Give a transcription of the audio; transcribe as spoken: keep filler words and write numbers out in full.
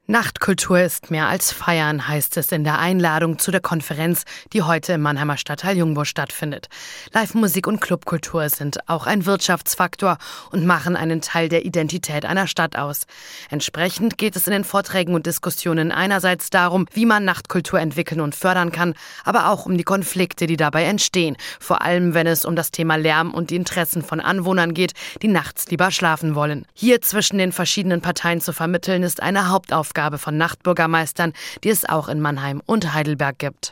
Nachtkultur ist mehr als Feiern, heißt es in der Einladung zu der Konferenz, die heute im Mannheimer Stadtteil Jungbusch stattfindet. Live-Musik und Clubkultur sind auch ein Wirtschaftsfaktor und machen einen Teil der Identität einer Stadt aus. Entsprechend geht es in den Vorträgen und Diskussionen einerseits darum, wie man Nachtkultur entwickeln und fördern kann, aber auch um die Konflikte, die dabei entstehen. Vor allem, wenn es um das Thema Lärm und die Interessen von Anwohnern geht, die nachts lieber schlafen wollen. Hier zwischen den verschiedenen Parteien zu vermitteln, ist eine Hauptaufgabe von Nachtbürgermeistern, die es auch in Mannheim und Heidelberg gibt.